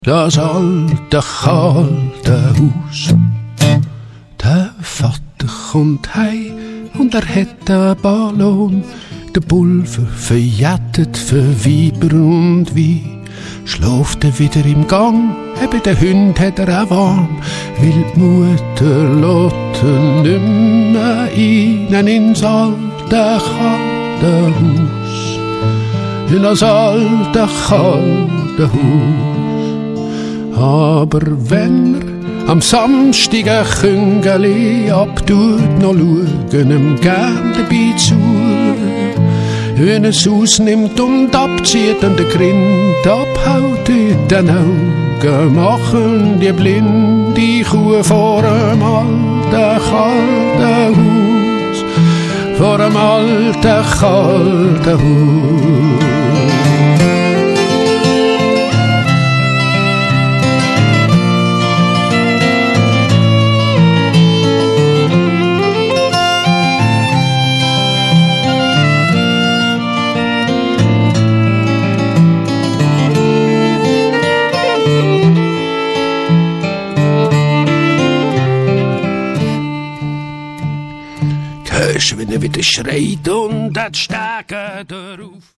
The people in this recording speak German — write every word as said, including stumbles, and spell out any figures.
Das alte, kalte Haus. Der Vater kommt heim und er hat einen Ballon. Der Pulver verjettet für Weiber und Wein. Schläft er wieder im Gang, eben der Hund hat er auch warm. Weil die Mutter lässt ihn nimmer rein ins alte, kalte Haus. In das alte, kalte Haus. Aber wenn er am Samstag ein Küngeli abtut, noch schauen ihm gern dabei zu. Wenn er es ausnimmt und abzieht und der Grind abhaut, in den Augen machen die blinde Kuh vor dem alten, kalten Haus, vor dem alten, kalten Haus. Hörst, wenn er wieder schreit und das Stegen darauf.